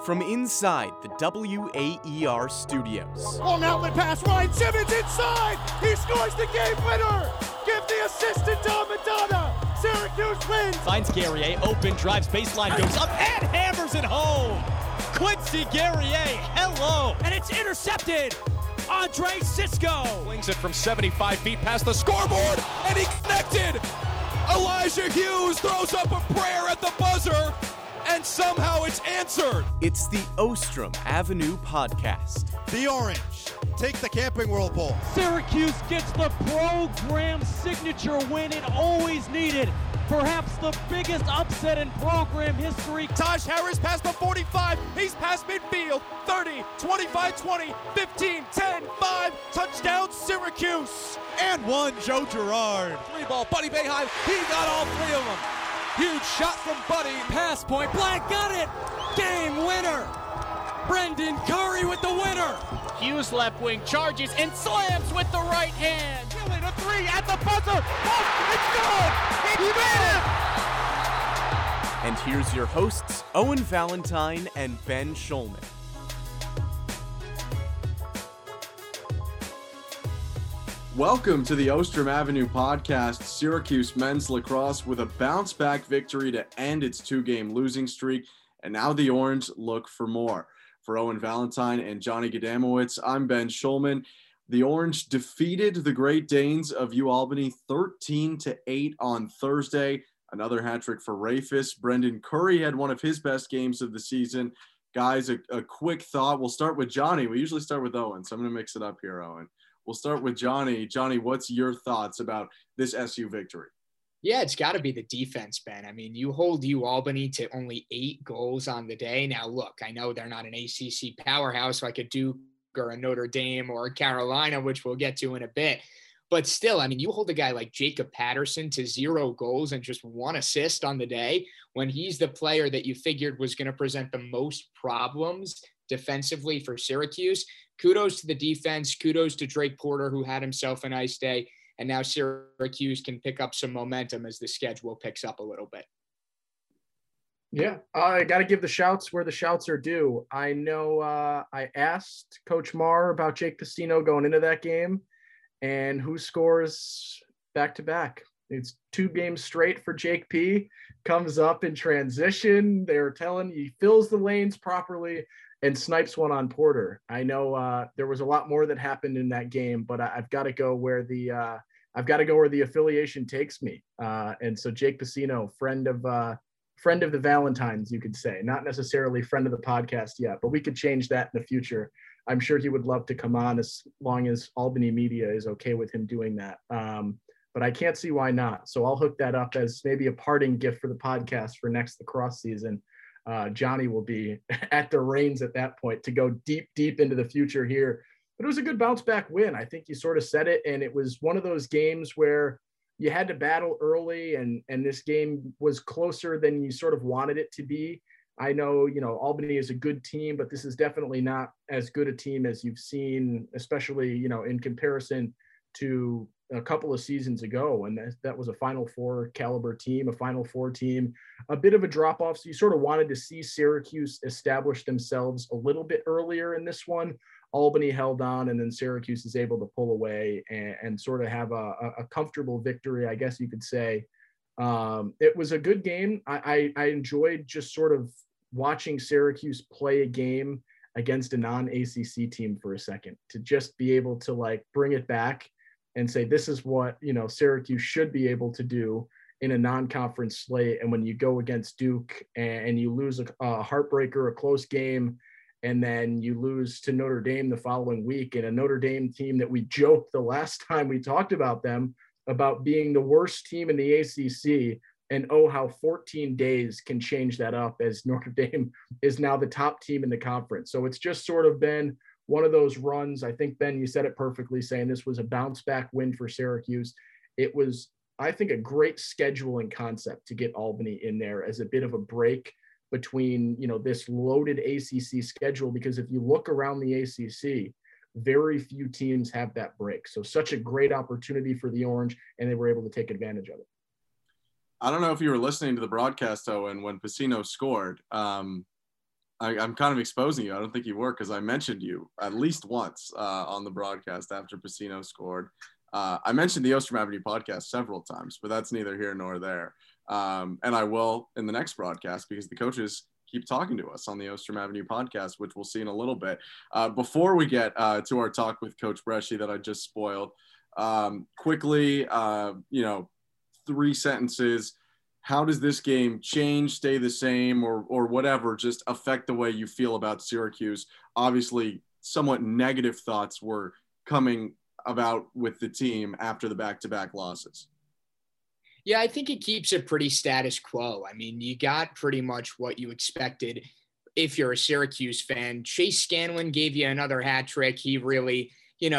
From inside the WAER studios. Long outlet pass, Ryan Simmons inside! He scores the game winner! Give the assist to Dom Madonna! Syracuse wins! Finds Guerrier, open, drives baseline, goes up, and hammers it home! Quincy Guerrier, hello! And it's intercepted! Andre Cisco! Flings it from 75 feet past the scoreboard, and he connected! Elijah Hughes throws up a prayer at the buzzer, and somehow it's answered. It's the Ostrom Avenue Podcast. The Orange take the Camping World Bowl. Syracuse gets the program signature win it always needed. Perhaps the biggest upset in program history. Taj Harris past the 45. He's past midfield. 30, 25, 20, 15, 10, 5. Touchdown, Syracuse. And one, Joe Girard. 3-ball, Buddy Boeheim. He got all 3 of them. Huge shot from Buddy. Pass point blank, got it. Game winner. Brendan Curry with the winner. Hughes left wing charges and slams with the right hand. Killing a 3 at the buzzer. Oh, it's good. He made it. And here's your hosts, Owen Valentine and Ben Schulman. Welcome to the Ostrom Avenue Podcast. Syracuse men's lacrosse with a bounce-back victory to end its 2-game losing streak, and now the Orange look for more. For Owen Valentine and Johnny Gadamowicz, I'm Ben Schulman. The Orange defeated the Great Danes of UAlbany 13-8 on Thursday. Another hat trick for Rafis. Brendan Curry had one of his best games of the season. Guys, a quick thought. We'll start with Johnny. We usually start with Owen, so I'm going to mix it up here, Owen. We'll start with Johnny. Johnny, what's your thoughts about this SU victory? Yeah, it's got to be the defense, Ben. I mean, you hold UAlbany to only 8 goals on the day. Now, look, I know they're not an ACC powerhouse like a Duke or a Notre Dame or a Carolina, which we'll get to in a bit. But still, I mean, you hold a guy like Jacob Patterson to 0 goals and just 1 assist on the day when he's the player that you figured was going to present the most problems defensively for Syracuse. Kudos to the defense. Kudos to Drake Porter, who had himself a nice day. And now Syracuse can pick up some momentum as the schedule picks up a little bit. Yeah, I got to give the shouts where the shouts are due. I know I asked Coach Marr about Jake Pacino going into that game and who scores back-to-back. It's 2 games straight for Jake P. Comes up in transition. They're telling he fills the lanes properly and snipes one on Porter. I know there was a lot more that happened in that game, but I've got to go where the affiliation takes me. And so Jake Pacino, friend of the Valentines, you could say, not necessarily friend of the podcast yet, but we could change that in the future. I'm sure he would love to come on as long as Albany Media is okay with him doing that. But I can't see why not. So I'll hook that up as maybe a parting gift for the podcast for next lacrosse season. Johnny will be at the reins at that point to go deep into the future here. But it was a good bounce back win. I think you sort of said it. And it was one of those games where you had to battle early and this game was closer than you sort of wanted it to be. I know, Albany is a good team, but this is definitely not as good a team as you've seen, especially, in comparison to a couple of seasons ago. And that was a Final Four caliber team, a Final Four team, a bit of a drop off. So you sort of wanted to see Syracuse establish themselves a little bit earlier in this one. Albany held on, and then Syracuse is able to pull away and sort of have a comfortable victory, I guess you could say. It was a good game. I enjoyed just sort of watching Syracuse play a game against a non-ACC team for a second, to just be able to bring it back and say, this is what, Syracuse should be able to do in a non-conference slate. And when you go against Duke and you lose a heartbreaker, a close game, and then you lose to Notre Dame the following week, and a Notre Dame team that we joked the last time we talked about them about being the worst team in the ACC, and how 14 days can change that up as Notre Dame is now the top team in the conference. So it's just sort of been one of those runs. I think, Ben, you said it perfectly, saying this was a bounce back win for Syracuse. It was, I think, a great scheduling concept to get Albany in there as a bit of a break between, this loaded ACC schedule, because if you look around the ACC, very few teams have that break. So such a great opportunity for the Orange, and they were able to take advantage of it. I don't know if you were listening to the broadcast, Owen, when Pacino scored. I'm kind of exposing you. I don't think you were, because I mentioned you at least once on the broadcast after Pacino scored. I mentioned the Ostrom Avenue podcast several times, but that's neither here nor there. And I will in the next broadcast, because the coaches keep talking to us on the Ostrom Avenue podcast, which we'll see in a little bit. Before we get to our talk with Coach Bresci that I just spoiled, quickly, 3 sentences. How does this game change, stay the same, or whatever, just affect the way you feel about Syracuse? Obviously, somewhat negative thoughts were coming about with the team after the back-to-back losses. Yeah, I think it keeps it pretty status quo. I mean, you got pretty much what you expected if you're a Syracuse fan. Chase Scanlon gave you another hat trick. He really,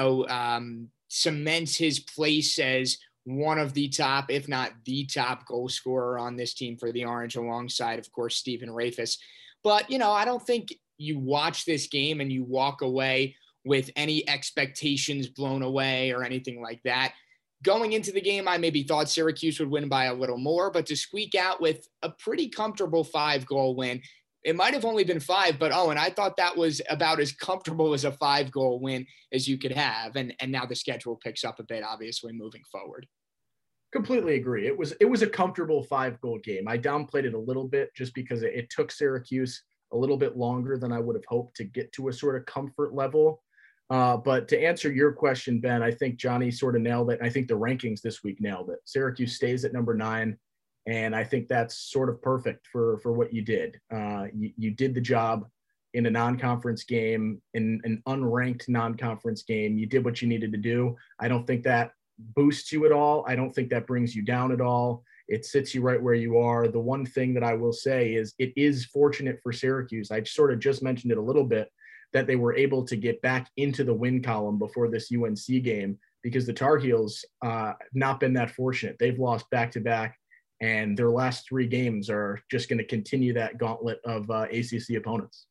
cements his place as one of the top, if not the top goal scorer on this team for the Orange, alongside, of course, Stephen Rafis. But, I don't think you watch this game and you walk away with any expectations blown away or anything like that. Going into the game, I maybe thought Syracuse would win by a little more, but to squeak out with a pretty comfortable 5-goal win, it might have only been 5, but and I thought that was about as comfortable as a 5-goal win as you could have. And now the schedule picks up a bit, obviously, moving forward. Completely agree. It was a comfortable 5-goal game. I downplayed it a little bit just because it took Syracuse a little bit longer than I would have hoped to get to a sort of comfort level. But to answer your question, Ben, I think Johnny sort of nailed it. I think the rankings this week nailed it. Syracuse stays at number 9, and I think that's sort of perfect for what you did. You did the job in a non-conference game, in an unranked non-conference game. You did what you needed to do. I don't think that boosts you at all. I don't think that brings you down at all. It sits you right where you are. The one thing that I will say is it is fortunate for Syracuse. I sort of just mentioned it a little bit, that they were able to get back into the win column before this UNC game, because the Tar Heels not been that fortunate. They've lost back-to-back, and their last 3 games are just going to continue that gauntlet of ACC opponents.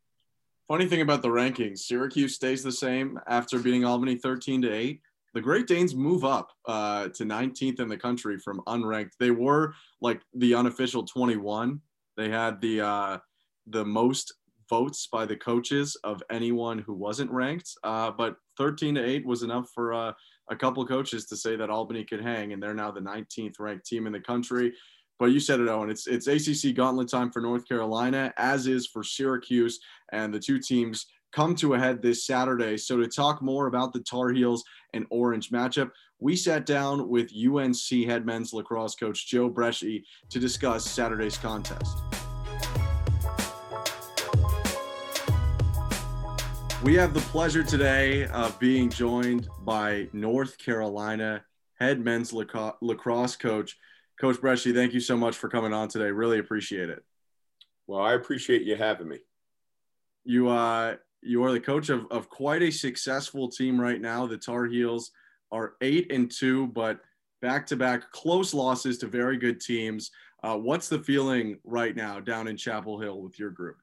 Funny thing about the rankings, Syracuse stays the same after beating Albany 13-8. The Great Danes move up to 19th in the country from unranked. They were like the unofficial 21. They had the most votes by the coaches of anyone who wasn't ranked, but 13-8 was enough for a couple of coaches to say that Albany could hang, and they're now the 19th ranked team in the country. But you said it, Owen, it's ACC gauntlet time for North Carolina, as is for Syracuse, and the two teams come to a head this Saturday. So to talk more about the Tar Heels and Orange matchup, we sat down with UNC head men's lacrosse coach Joe Bresci to discuss Saturday's contest. We have the pleasure today of being joined by North Carolina head men's lacrosse coach, Coach Bresci. Thank you so much for coming on today. Really appreciate it. Well, I appreciate you having me. You are the coach of quite a successful team right now. The Tar Heels are 8-2, but back-to-back close losses to very good teams. What's the right now down in Chapel Hill with your group?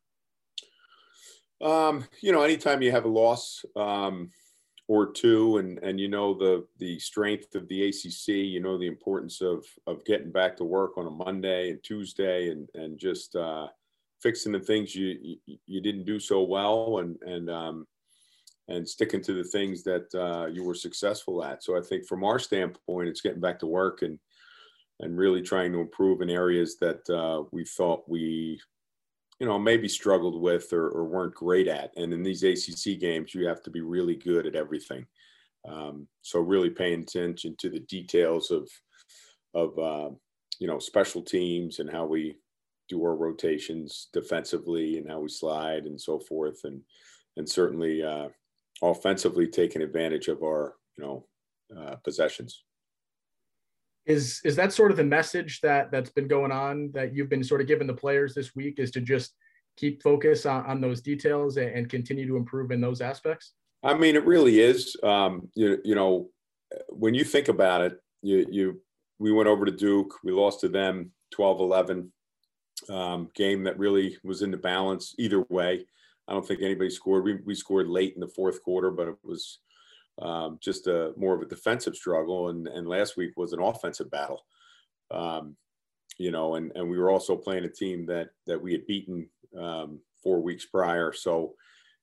Anytime you have a loss or two, and the strength of the ACC, the importance of getting back to work on a Monday and Tuesday and just fixing the things you didn't do so well and sticking to the things that you were successful at. So I think from our standpoint, it's getting back to work and really trying to improve in areas that we thought we maybe struggled with or weren't great at. And in these ACC games, you have to be really good at everything. So really paying attention to the details of special teams and how we do our rotations defensively and how we slide and so forth. And certainly offensively taking advantage of our, possessions. Is that sort of the message that's been going on, that you've been sort of giving the players this week, is to just keep focus on those details and continue to improve in those aspects? I mean, it really is. When you think about it, we went over to Duke, we lost to them 12-11, game that really was in the balance either way. I don't think anybody scored. We scored late in the fourth quarter, but it was just more of a defensive struggle. And last week was an offensive battle, and we were also playing a team that we had beaten 4 weeks prior. So,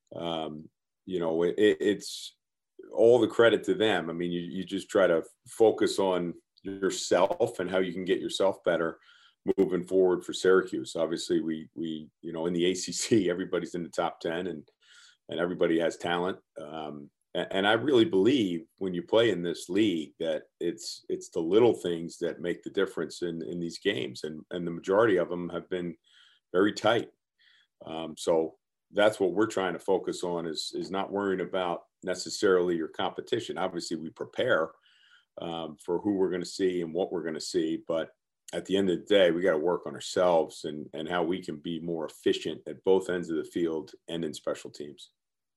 it's all the credit to them. I mean, you just try to focus on yourself and how you can get yourself better moving forward for Syracuse. Obviously, we in the ACC, everybody's in the top 10 and everybody has talent. And I really believe when you play in this league that it's the little things that make the difference in these games. And the majority of them have been very tight. So that's what we're trying to focus on is not worrying about necessarily your competition. Obviously, we prepare for who we're going to see and what we're going to see. But at the end of the day, we got to work on ourselves and how we can be more efficient at both ends of the field and in special teams.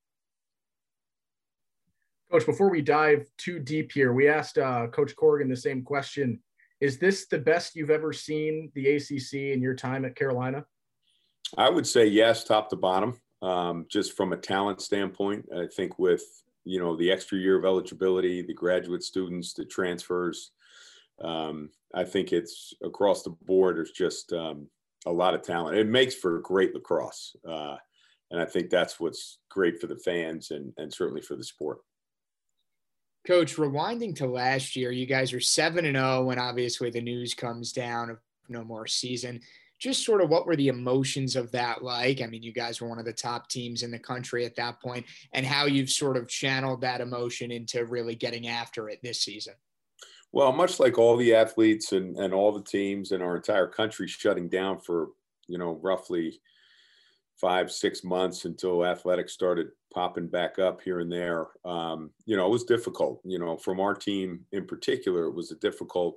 Coach, before we dive too deep here, we asked Coach Corrigan the same question. Is this the best you've ever seen the ACC in your time at Carolina? I would say yes, top to bottom. Just from a talent standpoint, I think with, the extra year of eligibility, the graduate students, the transfers, I think it's across the board. There's just a lot of talent. It makes for great lacrosse. And I think that's what's great for the fans and certainly for the sport. Coach, rewinding to last year, you guys are 7-0 when obviously the news comes down of no more season. Just sort of what were the emotions of that like? I mean, you guys were one of the top teams in the country at that point, and how you've sort of channeled that emotion into really getting after it this season. Well, much like all the athletes and all the teams in our entire country shutting down for, roughly 5-6 months until athletics started popping back up here and there. It was difficult, from our team in particular. It was a difficult,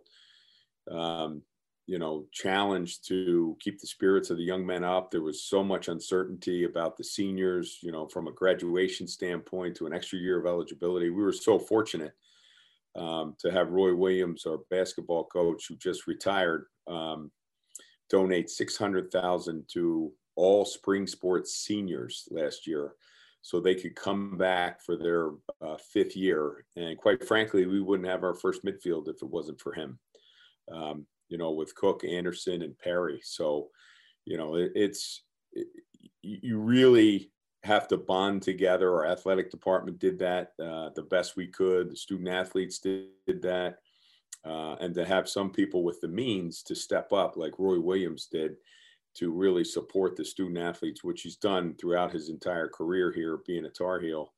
challenge to keep the spirits of the young men up. There was so much uncertainty about the seniors, from a graduation standpoint to an extra year of eligibility. We were so fortunate to have Roy Williams, our basketball coach who just retired, donate $600,000 to all spring sports seniors last year so they could come back for their 5th year. And quite frankly, we wouldn't have our first midfield if it wasn't for him, with Cook, Anderson, and Perry. So, you really have to bond together. Our athletic department did that the best we could. The student athletes did that. And to have some people with the means to step up like Roy Williams did to really support the student athletes, which he's done throughout his entire career here being a Tar Heel,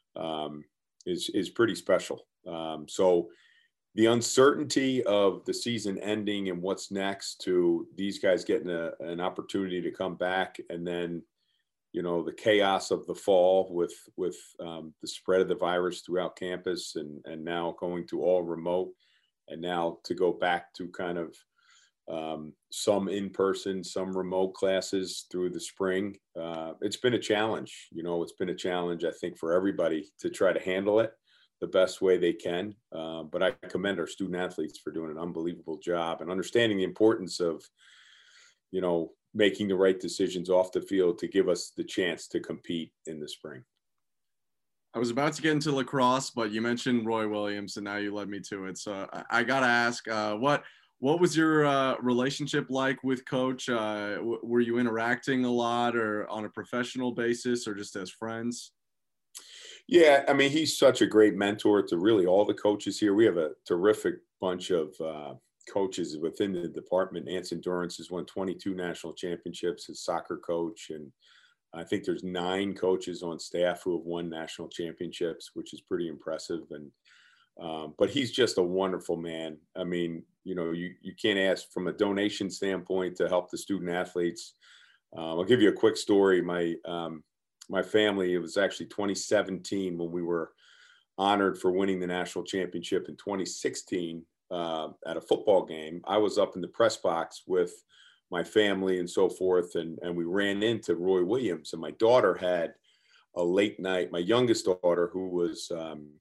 is pretty special. So the uncertainty of the season ending and what's next to these guys getting an opportunity to come back, and then, the chaos of the fall with the spread of the virus throughout campus and now going to all remote, and now to go back to kind of some in-person, some remote classes through the spring. It's been a challenge. It's been a challenge, I think, for everybody to try to handle it the best way they can. But I commend our student athletes for doing an unbelievable job and understanding the importance of, making the right decisions off the field to give us the chance to compete in the spring. I was about to get into lacrosse, but you mentioned Roy Williams, and now you led me to it. So I got to ask, what was your relationship like with Coach? Were you interacting a lot or on a professional basis or just as friends? Yeah, I mean, he's such a great mentor to really all the coaches here. We have a terrific bunch of coaches within the department. Anson Durrance has won 22 national championships as soccer coach, and I think there's 9 coaches on staff who have won national championships, which is pretty impressive. And but he's just a wonderful man. I mean, you can't ask from a donation standpoint to help the student athletes. I'll give you a quick story. My family, it was actually 2017 when we were honored for winning the national championship. In 2016 at a football game, I was up in the press box with my family and so forth, and we ran into Roy Williams, and my daughter had a late night. My youngest daughter, who was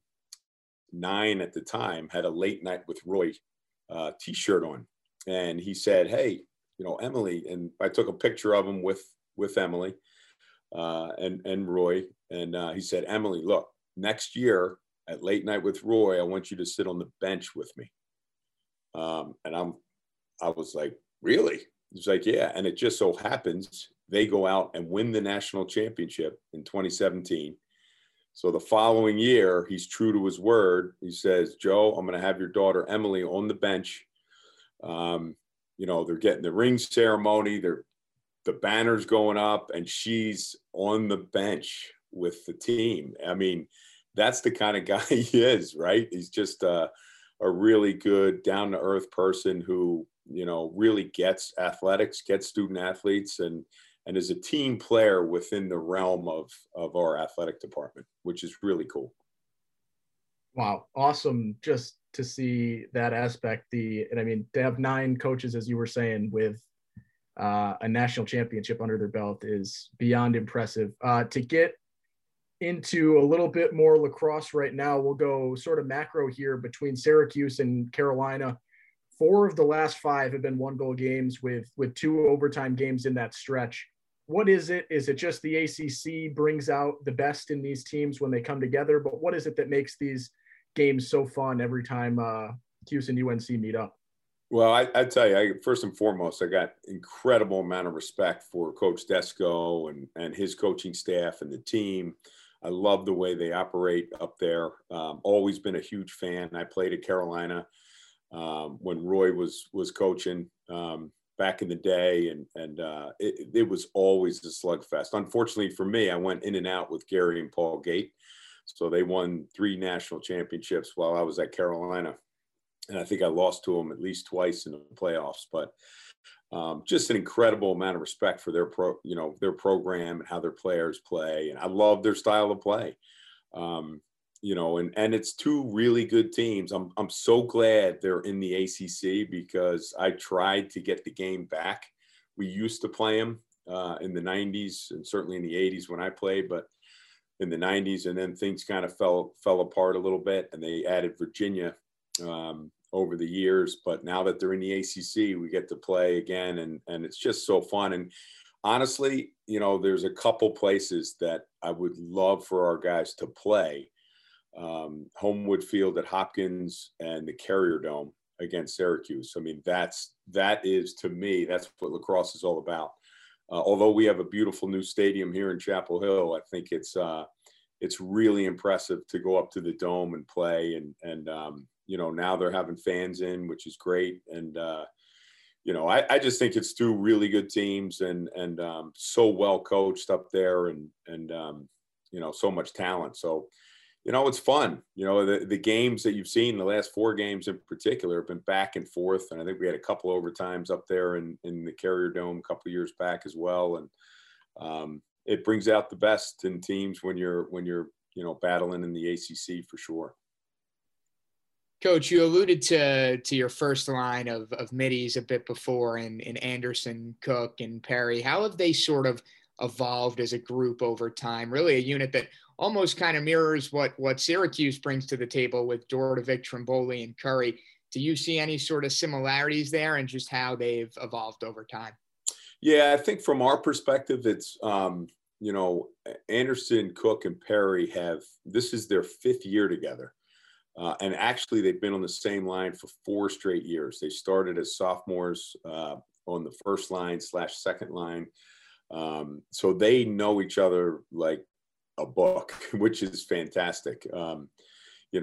9 at the time, had a late night with Roy t-shirt on, and he said, "Hey, Emily," and I took a picture of him with Emily and Roy, and he said, "Emily, look, next year at late night with Roy, I want you to sit on the bench with me." And I was like, "Really?" He's like, "Yeah." And it just so happens they go out and win the national championship in 2017. So the following year, he's true to his word. He says, Joe, I'm going to have your daughter Emily on the bench. They're getting the ring ceremony. The banner's going up, and she's on the bench with the team. I mean, that's the kind of guy he is, right? He's just a really good, down-to-earth person who, really gets athletics, gets student athletes, and is a team player within the realm of our athletic department, which is really cool. Wow. Awesome. Just to see that aspect, and I mean, to have 9 coaches, as you were saying, with a national championship under their belt is beyond impressive. To get into a little bit more lacrosse right now, we'll go sort of macro here between Syracuse and Carolina. 4 of the last 5 have been 1-goal games with 2 overtime games in that stretch. What is it? Is it just the ACC brings out the best in these teams when they come together? But what is it that makes these games so fun every time Cuse and UNC meet up? Well, I tell you, first and foremost, I got incredible amount of respect for Coach Desko and his coaching staff and the team. I love the way they operate up there. Always been a huge fan. I played at Carolina when Roy was coaching back in the day, and it was always a slugfest. Unfortunately for me, I went in and out with Gary and Paul Gate. So they won 3 national championships while I was at Carolina. And I think I lost to them at least twice in the playoffs. But just an incredible amount of respect for their program and how their players play. And I love their style of play. And it's 2 really good teams. I'm so glad they're in the ACC because I tried to get the game back. We used to play them in the 90s and certainly in the 80s when I played, but in the 90s, and then things kind of fell apart a little bit, and they added Virginia over the years. But now that they're in the ACC, we get to play again, and it's just so fun. And honestly, there's a couple places that I would love for our guys to play. Homewood Field at Hopkins and the Carrier Dome against Syracuse. I mean, that is, to me, that's what lacrosse is all about. Although we have a beautiful new stadium here in Chapel Hill, I think it's really impressive to go up to the Dome and play. And now they're having fans in, which is great. And, I just think it's 2 really good teams and so well coached up there and so much talent. So, it's fun. The games that you've seen, the last 4 games in particular, have been back and forth. And I think we had a couple overtimes up there in the Carrier Dome a couple of years back as well. And it brings out the best in teams when you're battling in the ACC for sure. Coach, you alluded to your first line of middies a bit before in Anderson, Cook, and Perry. How have they sort of evolved as a group over time? Really a unit that almost kind of mirrors what Syracuse brings to the table with Dordovic, Trimboli, and Curry. Do you see any sort of similarities there and just how they've evolved over time? Yeah, I think from our perspective, it's, Anderson, Cook, and Perry this is their 5th year together. And actually, they've been on the same line for 4 straight years. They started as sophomores on the first line / second line. So they know each other like a book, which is fantastic. You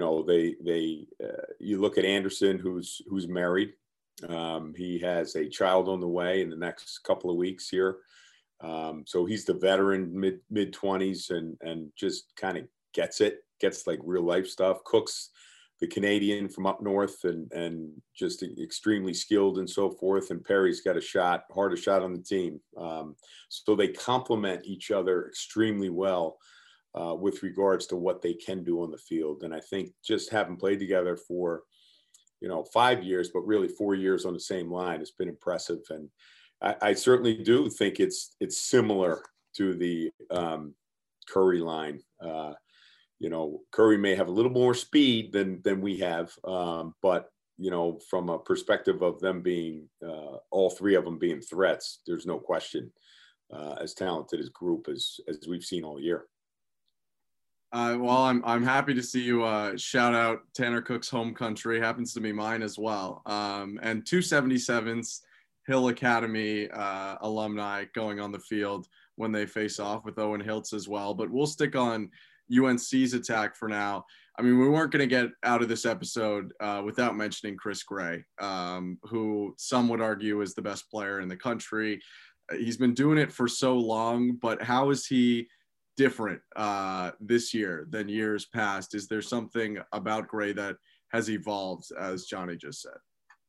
look at Anderson, who's married. He has a child on the way in the next couple of weeks here. So he's the veteran, mid 20s, and just kind of gets like real life stuff. Cook's the Canadian from up north and just extremely skilled and so forth. And Perry's got hardest shot on the team. So they complement each other extremely well with regards to what they can do on the field. And I think just having played together for, 5 years, but really 4 years on the same line has been impressive. And I certainly do think it's similar to the Curry line. Curry may have a little more speed than we have, but from a perspective of them being all 3 of them being threats, there's no question as talented as group as we've seen all year. Well, I'm happy to see you shout out Tanner Cook's home country. Happens to be mine as well. And 277s Hill Academy alumni going on the field when they face off with Owen Hiltz as well. But we'll stick on UNC's attack for now. I mean, we weren't going to get out of this episode without mentioning Chris Gray, who some would argue is the best player in the country. He's been doing it for so long, but how is he different this year than years past? Is there something about Gray that has evolved, as Johnny just said?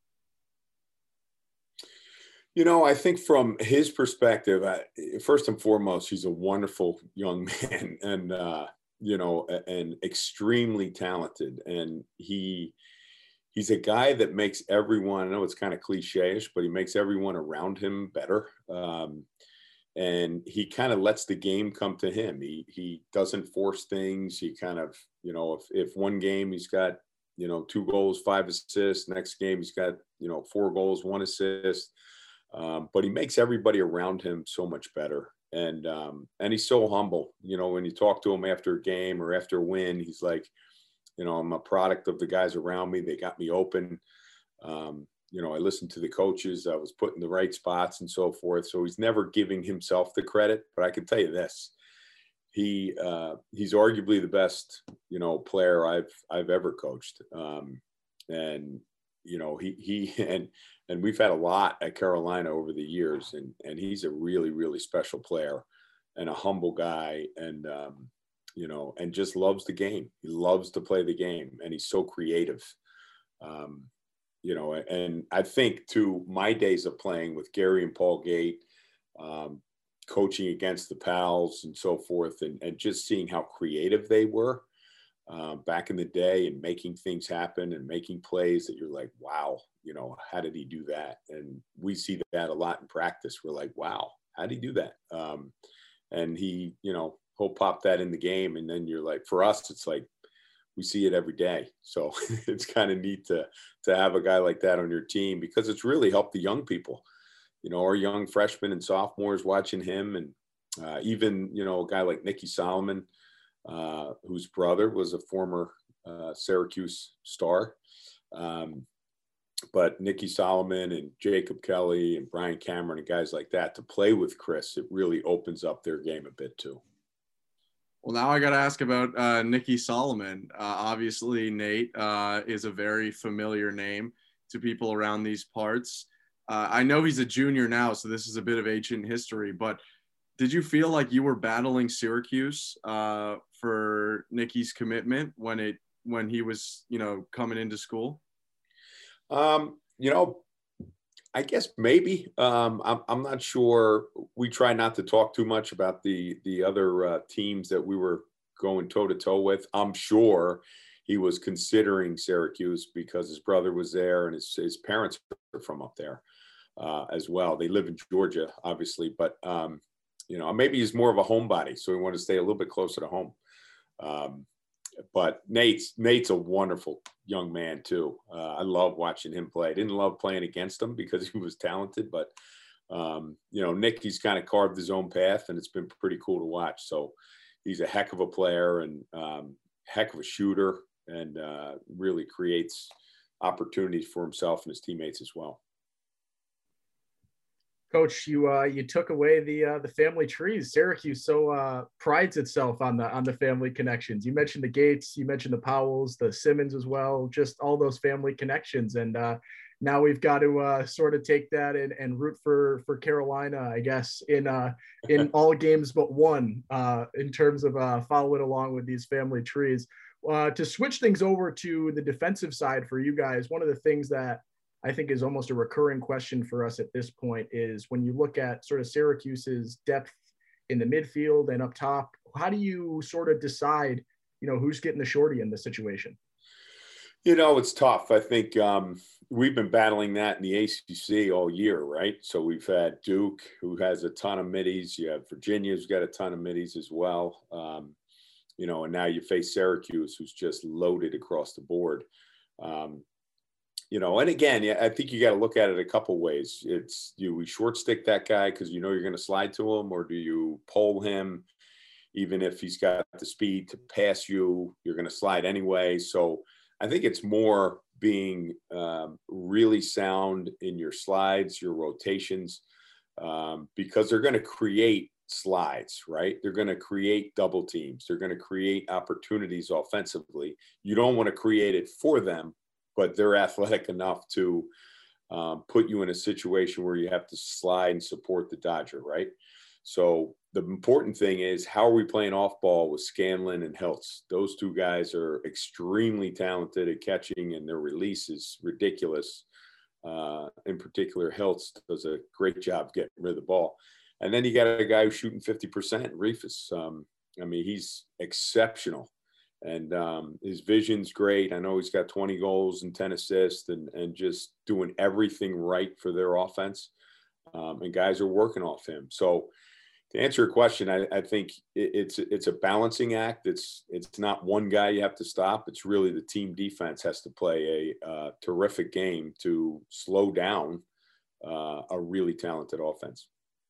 You know, I think from his perspective, first and foremost, he's a wonderful young man and, you know, and extremely talented. And he's a guy that makes everyone, I know it's kind of cliche-ish, but he makes everyone around him better. And he kind of lets the game come to him. He doesn't force things. He kind of, you know, if one game he's got, you know, 2 goals, 5 assists, next game he's got, you know, 4 goals, 1 assist. But he makes everybody around him so much better. And he's so humble. You know, when you talk to him after a game or after a win, he's like, you know, I'm a product of the guys around me. They got me open. You know, I listened to the coaches. I was put in the right spots and so forth. So he's never giving himself the credit. But I can tell you this, he's arguably the best, you know, player I've ever coached. And you know, and we've had a lot at Carolina over the years, and he's a really, really special player and a humble guy, and you know, and just loves the game. He loves to play the game, and he's so creative. You know, and I think to my days of playing with Gary and Paul Gate, coaching against the Pals and so forth, and just seeing how creative they were back in the day and making things happen and making plays that you're like, wow, you know, how did he do that? And we see that a lot in practice. We're like, wow, how did he do that? And he, you know, he'll pop that in the game. And then you're like, for us, it's like, we see it every day. So it's kind of neat to have a guy like that on your team, because it's really helped the young people, you know, our young freshmen and sophomores watching him. And even, you know, a guy like Nicky Solomon, whose brother was a former Syracuse star. But Nicky Solomon and Jacob Kelly and Brian Cameron and guys like that, to play with Chris, it really opens up their game a bit too. Well, now I got to ask about Nicky Solomon. Obviously, Nate is a very familiar name to people around these parts. I know he's a junior now, so this is a bit of ancient history, but did you feel like you were battling Syracuse for Nicky's commitment when he was, you know, coming into school? You know, I guess maybe. I'm not sure. We try not to talk too much about the other teams that we were going toe to toe with. I'm sure he was considering Syracuse because his brother was there and his parents are from up there as well. They live in Georgia, obviously, but you know, maybe he's more of a homebody, so he wanted to stay a little bit closer to home. But Nate's a wonderful young man too. I love watching him play. I didn't love playing against him because he was talented, but you know, Nicky's kind of carved his own path, and it's been pretty cool to watch. So he's a heck of a player and heck of a shooter, and really creates opportunities for himself and his teammates as well. Coach, you took away the family trees. Syracuse so prides itself on the family connections. You mentioned the Gates, you mentioned the Powells, the Simmons as well, just all those family connections. And now we've got to sort of take that and root for Carolina, I guess, in all games but one, in terms of following along with these family trees. To switch things over to the defensive side for you guys, one of the things that I think is almost a recurring question for us at this point is when you look at sort of Syracuse's depth in the midfield and up top, how do you sort of decide, you know, who's getting the shorty in this situation? You know, it's tough. I think we've been battling that in the ACC all year, right? So we've had Duke, who has a ton of middies. You have Virginia, who's got a ton of middies as well. You know, and now you face Syracuse, who's just loaded across the board. You know, and again, I think you got to look at it a couple ways. It's, do we short stick that guy because you know you're going to slide to him, or do you pole him even if he's got the speed to pass you? You're going to slide anyway. So I think it's more being really sound in your slides, your rotations, because they're going to create slides, right? They're going to create double teams. They're going to create opportunities offensively. You don't want to create it for them, but they're athletic enough to put you in a situation where you have to slide and support the Dodger, right? So the important thing is, how are we playing off ball with Scanlon and Hiltz? Those two guys are extremely talented at catching, and their release is ridiculous. In particular, Hiltz does a great job getting rid of the ball. And then you got a guy who's shooting 50%, Rifus. I mean, he's exceptional. And his vision's great. I know he's got 20 goals and 10 assists and just doing everything right for their offense. And guys are working off him. So to answer your question, I think it's a balancing act. It's not one guy you have to stop. It's really the team defense has to play a terrific game to slow down a really talented offense.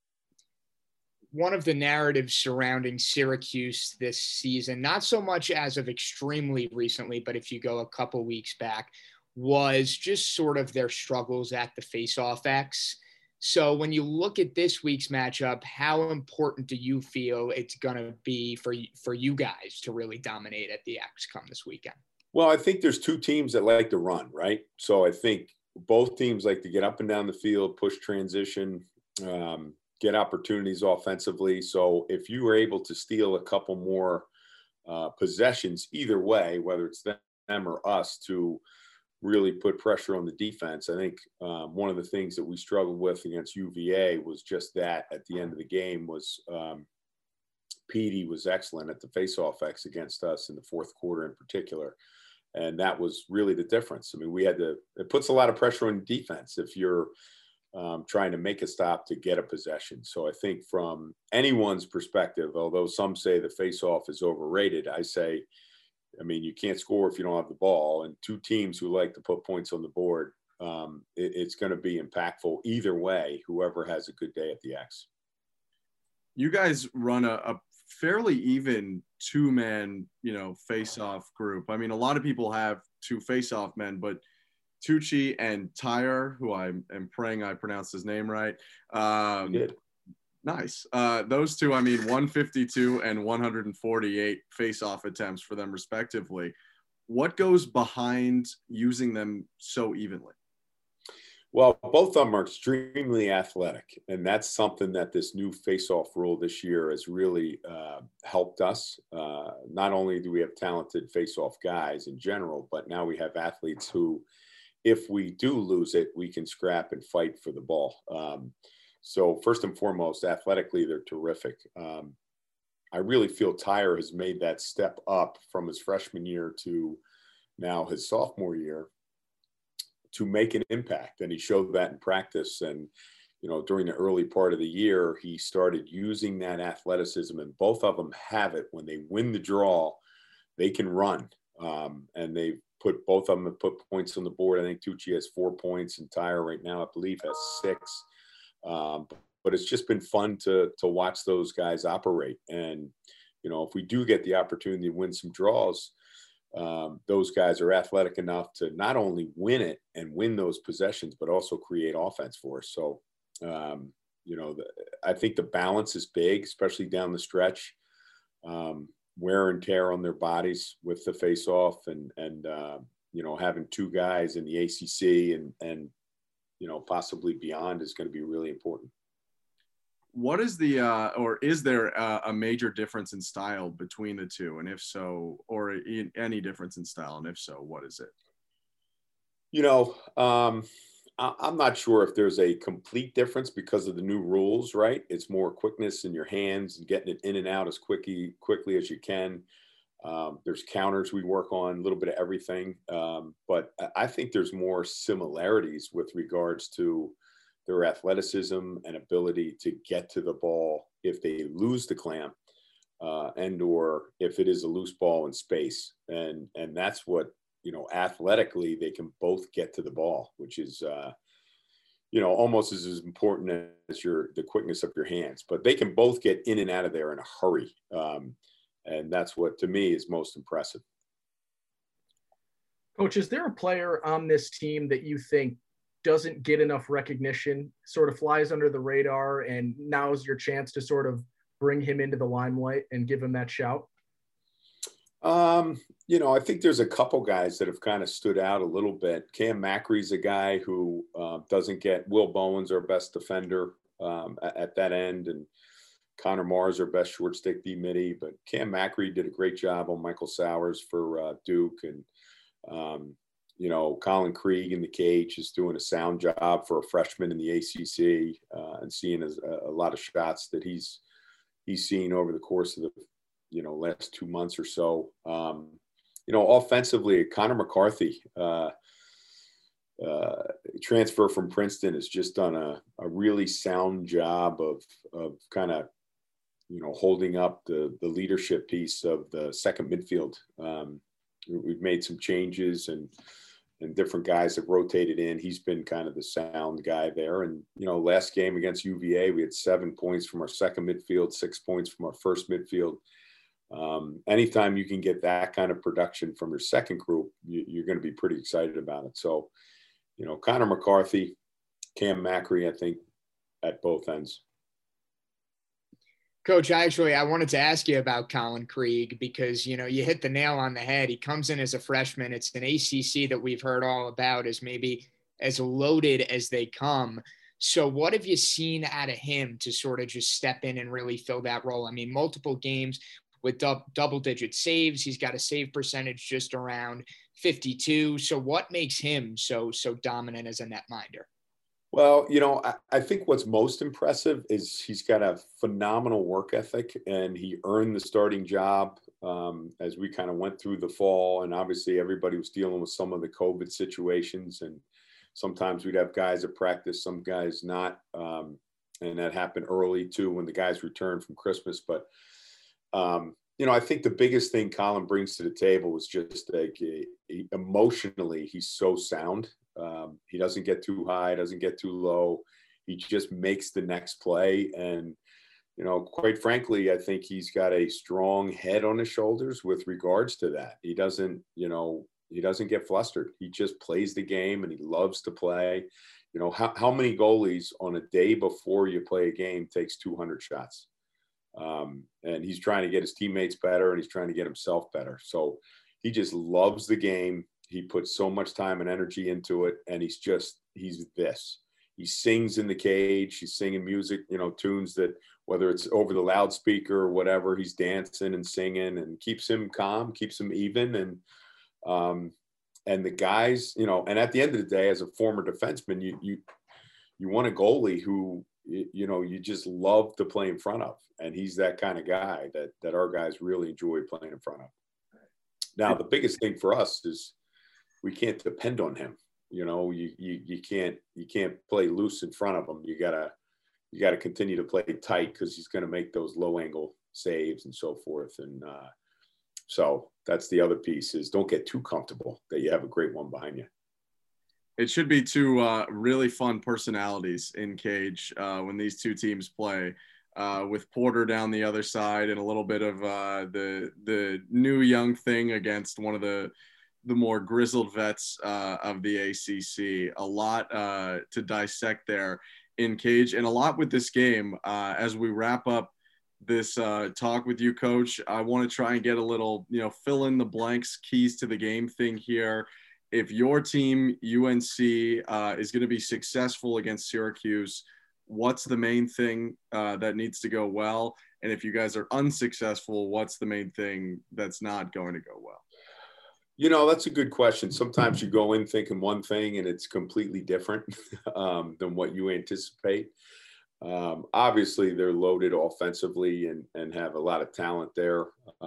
One of the narratives surrounding Syracuse this season, not so much as of extremely recently, but if you go a couple weeks back, was just sort of their struggles at the face-off X. So when you look at this week's matchup, how important do you feel it's going to be for you guys to really dominate at the X come this weekend? Well, I think there's two teams that like to run, right? So I think both teams like to get up and down the field, push transition, get opportunities offensively. So if you were able to steal a couple more possessions either way, whether it's them or us, to really put pressure on the defense. I think one of the things that we struggled with against UVA was just that at the end of the game was Petey was excellent at the faceoff X against us in the fourth quarter in particular. And that was really the difference. I mean, it puts a lot of pressure on defense if you're trying to make a stop to get a possession. So I think from anyone's perspective, although some say the faceoff is overrated, I say, I mean, you can't score if you don't have the ball. And two teams who like to put points on the board, it's going to be impactful either way, whoever has a good day at the X. You guys run a fairly even two-man, face-off group. I mean, a lot of people have two face-off men, but Tucci and Tyre, who I am praying I pronounced his name right. You did. Nice. Those two, I mean, 152 and 148 face-off attempts for them respectively. What goes behind using them so evenly? Well, both of them are extremely athletic, and that's something that this new face-off rule this year has really helped us. Not only do we have talented face-off guys in general, but now we have athletes who, if we do lose it, we can scrap and fight for the ball. So first and foremost, athletically, they're terrific. I really feel Tyre has made that step up from his freshman year to now his sophomore year to make an impact. And he showed that in practice. And, during the early part of the year, he started using that athleticism, and both of them have it. When they win the draw, they can run. And both of them have put points on the board. I think Tucci has 4 points, and Tyre right now, I believe, has 6. But it's just been fun to watch those guys operate. And, if we do get the opportunity to win some draws, those guys are athletic enough to not only win it and win those possessions, but also create offense for us. So, I think the balance is big, especially down the stretch. Wear and tear on their bodies with the face-off and having two guys in the ACC and possibly beyond is going to be really important. What is or is there a major difference in style between the two? And if so, or any difference in style? And if so, what is it? I'm not sure if there's a complete difference because of the new rules, right? It's more quickness in your hands and getting it in and out as quickly as you can. There's counters we work on, a little bit of everything. But I think there's more similarities with regards to their athleticism and ability to get to the ball if they lose the clamp and or if it is a loose ball in space. And that's what, athletically they can both get to the ball, which is, almost as important as the quickness of your hands. But they can both get in and out of there in a hurry. And that's what, to me, is most impressive. Coach, is there a player on this team that you think doesn't get enough recognition, sort of flies under the radar, and now's your chance to sort of bring him into the limelight and give him that shout? I think there's a couple guys that have kind of stood out a little bit. Cam Macry's a guy who doesn't get. Will Bowen's our best defender at that end, and Connor Marr's our best short stick D-midi. But Cam Macry did a great job on Michael Sowers for Duke, and Colin Krieg in the cage is doing a sound job for a freshman in the ACC, and seeing a lot of shots that he's seen over the course of the last 2 months or so. Offensively, Connor McCarthy, transfer from Princeton, has just done a really sound job of kind of, holding up the leadership piece of the second midfield. We've made some changes and different guys have rotated in. He's been kind of the sound guy there. And, last game against UVA, we had 7 points from our second midfield, 6 points from our first midfield. Anytime you can get that kind of production from your second group, you're going to be pretty excited about it. So, Connor McCarthy, Cam Macry, I think, at both ends. Coach, I wanted to ask you about Colin Krieg because, you hit the nail on the head. He comes in as a freshman. It's an ACC that we've heard all about as maybe as loaded as they come. So what have you seen out of him to sort of just step in and really fill that role? I mean, multiple games with double-digit saves. He's got a save percentage just around 52. So what makes him so dominant as a netminder? Well, I think what's most impressive is he's got a phenomenal work ethic, and he earned the starting job as we kind of went through the fall. And obviously everybody was dealing with some of the COVID situations, and sometimes we'd have guys at practice, some guys not. And that happened early too when the guys returned from Christmas. But I think the biggest thing Colin brings to the table is just emotionally, he's so sound. He doesn't get too high, doesn't get too low. He just makes the next play. And, quite frankly, I think he's got a strong head on his shoulders with regards to that. He doesn't get flustered. He just plays the game, and he loves to play. How many goalies on a day before you play a game takes 200 shots? And he's trying to get his teammates better, and he's trying to get himself better. So he just loves the game. He puts so much time and energy into it, and he's this. He sings in the cage. He's singing music, tunes that, whether it's over the loudspeaker or whatever, he's dancing and singing, and keeps him calm, keeps him even. And the guys, and at the end of the day, as a former defenseman, you want a goalie who, you just love to play in front of. And he's that kind of guy that our guys really enjoy playing in front of. Now, the biggest thing for us is we can't depend on him. You can't play loose in front of him. You gotta continue to play tight, because he's going to make those low angle saves and so forth. And so that's the other piece, is don't get too comfortable that you have a great one behind you. It should be two really fun personalities in cage when these two teams play, with Porter down the other side and a little bit of the new young thing against one of the more grizzled vets of the ACC. A lot to dissect there in cage, and a lot with this game. As we wrap up this talk with you, Coach, I want to try and get a little, fill in the blanks, keys to the game thing here. If your team, UNC, is going to be successful against Syracuse, what's the main thing that needs to go well? And if you guys are unsuccessful, what's the main thing that's not going to go well? That's a good question. Sometimes you go in thinking one thing and it's completely different than what you anticipate. Obviously, they're loaded offensively and have a lot of talent there,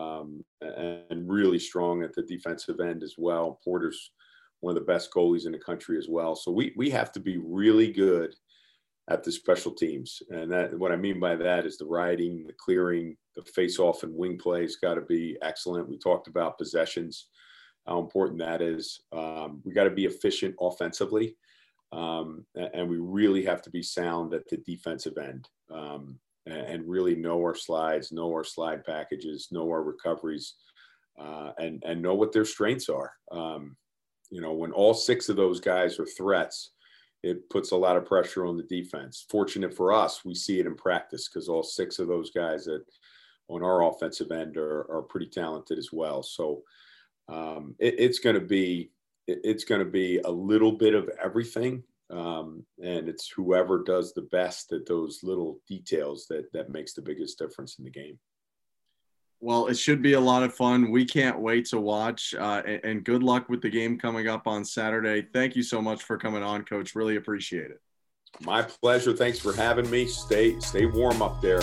and really strong at the defensive end as well. Porter's one of the best goalies in the country as well. So we have to be really good at the special teams. And that, what I mean by that is the riding, the clearing, the face-off and wing plays got to be excellent. We talked about possessions, how important that is. We got to be efficient offensively. And we really have to be sound at the defensive end, and really know our slides, know our slide packages, know our recoveries, and know what their strengths are. when all 6 of those guys are threats, it puts a lot of pressure on the defense. Fortunate for us, we see it in practice because all 6 of those guys on our offensive end are pretty talented as well. So it's going to be a little bit of everything. And it's whoever does the best at those little details that makes the biggest difference in the game. Well, it should be a lot of fun. We can't wait to watch, and good luck with the game coming up on Saturday. Thank you so much for coming on, Coach. Really appreciate it. My pleasure. Thanks for having me. Stay warm up there.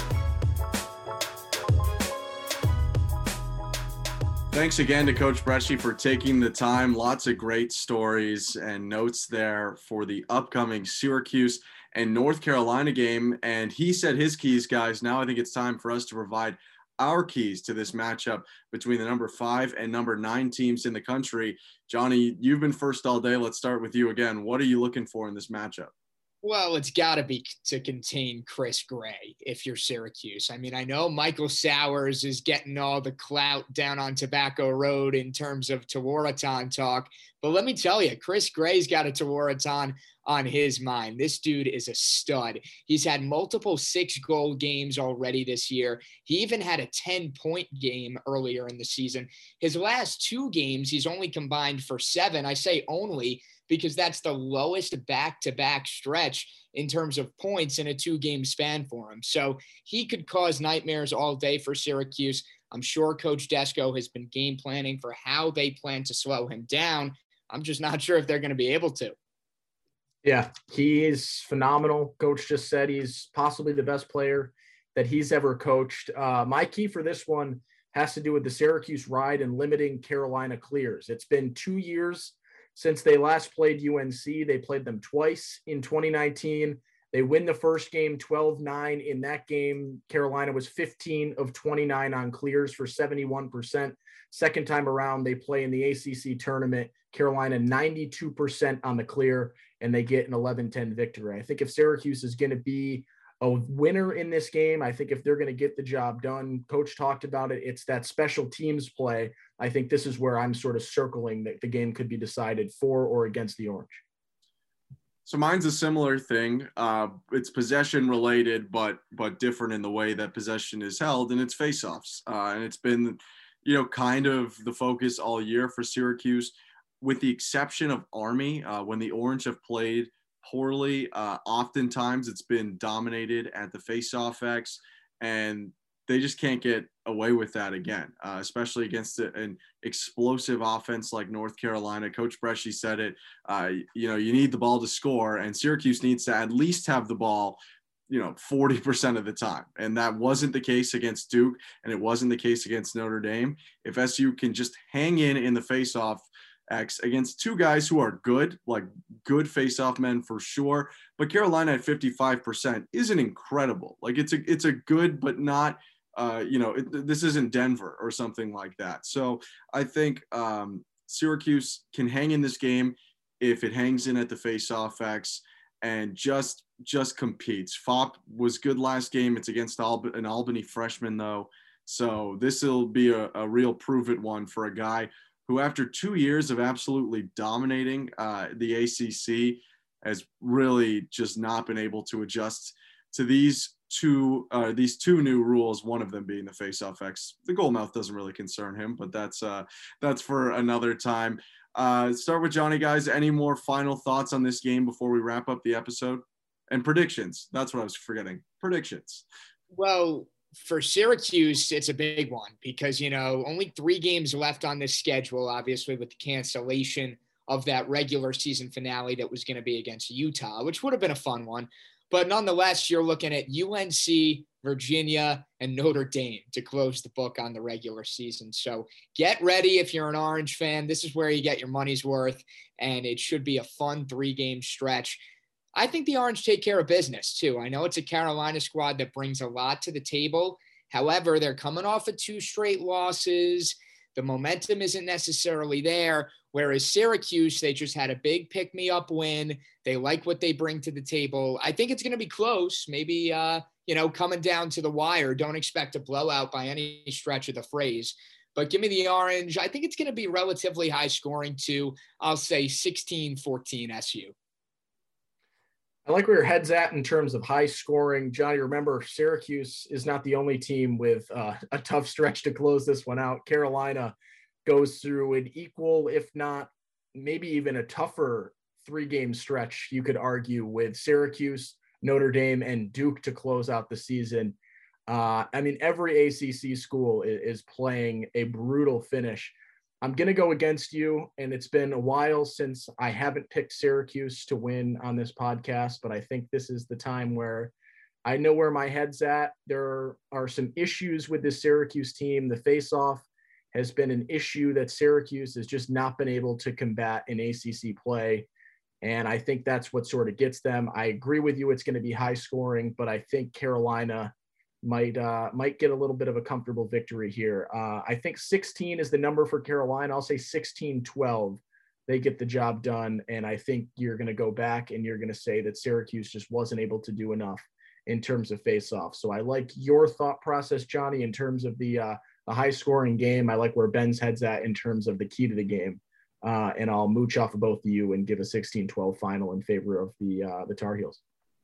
Thanks again to Coach Bresci for taking the time. Lots of great stories and notes there for the upcoming Syracuse and North Carolina game. And he said his keys, guys. Now I think it's time for us to provide our keys to this matchup between the number 5 and number 9 teams in the country. Johnny, you've been first all day. Let's start with you again. What are you looking for in this matchup? Well, it's got to be to contain Chris Gray if you're Syracuse. I mean, I know Michael Sowers is getting all the clout down on Tobacco Road in terms of Tewaaraton talk, but let me tell you, Chris Gray's got a Tewaaraton on his mind. This dude is a stud. He's had multiple 6-goal games already this year. He even had a 10-point game earlier in the season. His last 2 games, he's only combined for 7. I say only because that's the lowest back-to-back stretch in terms of points in a 2-game span for him. So he could cause nightmares all day for Syracuse. I'm sure Coach Desko has been game planning for how they plan to slow him down. I'm just not sure if they're going to be able to. Yeah, he is phenomenal. Coach just said he's possibly the best player that he's ever coached. My key for this one has to do with the Syracuse ride and limiting Carolina clears. It's been 2 years since they last played UNC. They played them twice in 2019. They win the first game 12-9. In that game, Carolina was 15 of 29 on clears for 71%. Second time around, they play in the ACC tournament. Carolina 92% on the clear, and they get an 11-10 victory. I think if Syracuse is going to be a winner in this game, I think if they're going to get the job done, Coach talked about it, it's that special teams play. I think this is where I'm sort of circling that the game could be decided for or against the Orange. So mine's a similar thing. It's possession related, but different in the way that possession is held, and it's faceoffs. And it's been, kind of the focus all year for Syracuse, with the exception of Army. When the Orange have played poorly, oftentimes it's been dominated at the faceoff X, and they just can't get away with that again, especially against an explosive offense like North Carolina. Coach Bresci said it, you need the ball to score, and Syracuse needs to at least have the ball, 40% of the time. And that wasn't the case against Duke, and it wasn't the case against Notre Dame. If SU can just hang in the faceoff X against 2 guys who are good, like good faceoff men for sure, but Carolina at 55% isn't incredible. Like it's a good, but not, this isn't Denver or something like that. So I think Syracuse can hang in this game if it hangs in at the faceoff X and just competes. Fopp was good last game. It's against an Albany freshman though. So this will be a real prove-it one for a guy who, after 2 years of absolutely dominating the ACC, has really just not been able to adjust to these two new rules, one of them being the face-off X. The goal mouth doesn't really concern him, but that's for another time. Start with Johnny, guys. Any more final thoughts on this game before we wrap up the episode? And predictions. That's what I was forgetting. Predictions. Well, for Syracuse, it's a big one because, only 3 games left on this schedule, obviously, with the cancellation of that regular season finale that was going to be against Utah, which would have been a fun one. But nonetheless, you're looking at UNC, Virginia, and Notre Dame to close the book on the regular season. So get ready if you're an Orange fan. This is where you get your money's worth, and it should be a fun 3-game stretch. I think the Orange take care of business, too. I know it's a Carolina squad that brings a lot to the table. However, they're coming off of 2 straight losses. The momentum isn't necessarily there, whereas Syracuse, they just had a big pick-me-up win. They like what they bring to the table. I think it's going to be close, maybe, coming down to the wire. Don't expect a blowout by any stretch of the phrase. but give me the Orange. I think it's going to be relatively high scoring too. I'll say 16-14 SU. I like where your head's at in terms of high scoring. Johnny, remember, Syracuse is not the only team with a tough stretch to close this one out. Carolina goes through an equal, if not maybe even a tougher 3-game stretch, you could argue, with Syracuse, Notre Dame, and Duke to close out the season. I mean, every ACC school is playing a brutal finish. I'm going to go against you, and it's been a while since I haven't picked Syracuse to win on this podcast, but I think this is the time where I know where my head's at. There are some issues with this Syracuse team. The face-off has been an issue that Syracuse has just not been able to combat in ACC play, and I think that's what sort of gets them. I agree with you, it's going to be high scoring, but I think Carolina might get a little bit of a comfortable victory here. I think 16 is the number for Carolina. I'll say 16-12. They get the job done, and I think you're going to go back and you're going to say that Syracuse just wasn't able to do enough in terms of face-off. So I like your thought process, Johnny, in terms of the high-scoring game. I like where Ben's head's at in terms of the key to the game. And I'll mooch off of both of you and give a 16-12 final in favor of the Tar Heels.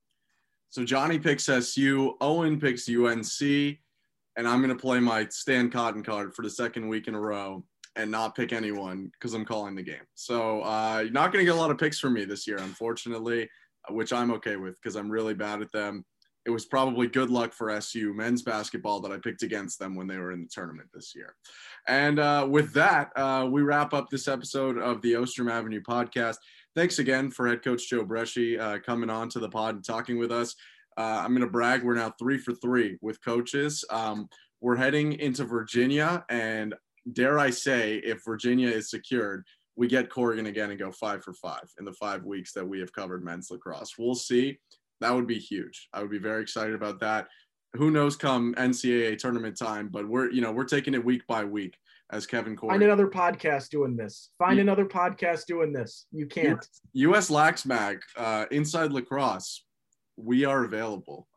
So Johnny picks SU, Owen picks UNC, and I'm going to play my Stan Cotton card for the second week in a row and not pick anyone because I'm calling the game. So you're not going to get a lot of picks from me this year, unfortunately, which I'm okay with because I'm really bad at them. It was probably good luck for SU men's basketball that I picked against them when they were in the tournament this year. And with that, we wrap up this episode of the Ostrom Avenue podcast. Thanks again for head coach Joe Bresci coming on to the pod and talking with us. I'm going to brag. We're now 3 for 3 with coaches. We're heading into Virginia, and dare I say, if Virginia is secured, we get Corrigan again and go 5 for 5 in the 5 weeks that we have covered men's lacrosse. We'll see. That would be huge. I would be very excited about that. Who knows come NCAA tournament time, but we're taking it week by week. As Kevin Corrigan. Find another podcast doing this. Another podcast doing this. You can't. US Lax Mag, Inside Lacrosse, we are available.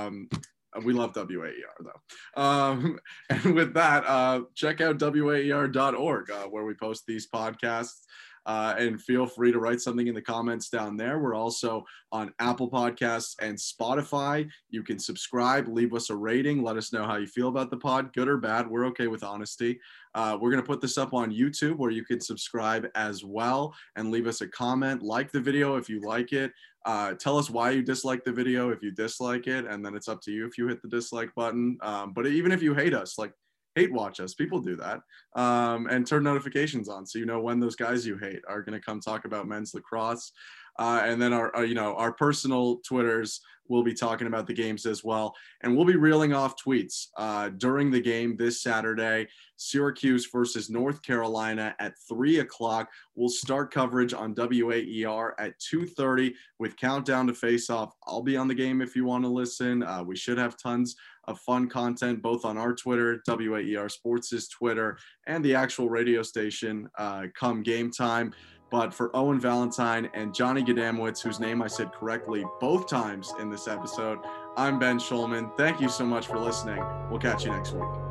We love WAER though. And with that, check out WAER.org where we post these podcasts. And feel free to write something in the comments down there. We're also on Apple Podcasts and Spotify. You can subscribe, leave us a rating, let us know how you feel about the pod, good or bad. We're okay with honesty. We're going to put this up on YouTube where you can subscribe as well and leave us a comment. Like the video if you like it. Tell us why you dislike the video if you dislike it, and then it's up to you if you hit the dislike button. But even if you hate us, hate watch us. People do that. And turn notifications on so you know when those guys you hate are going to come talk about men's lacrosse. And then our personal Twitters will be talking about the games as well. And we'll be reeling off tweets during the game this Saturday, Syracuse versus North Carolina at 3:00. We'll start coverage on WAER at 2:30 with countdown to face off. I'll be on the game if you want to listen. We should have tons of fun content both on our Twitter, WAER Sports' Twitter, and the actual radio station come game time. But for Owen Valentine and Johnny Gadamowicz, whose name I said correctly both times in this episode, I'm Ben Schulman. Thank you so much for listening. We'll catch you next week.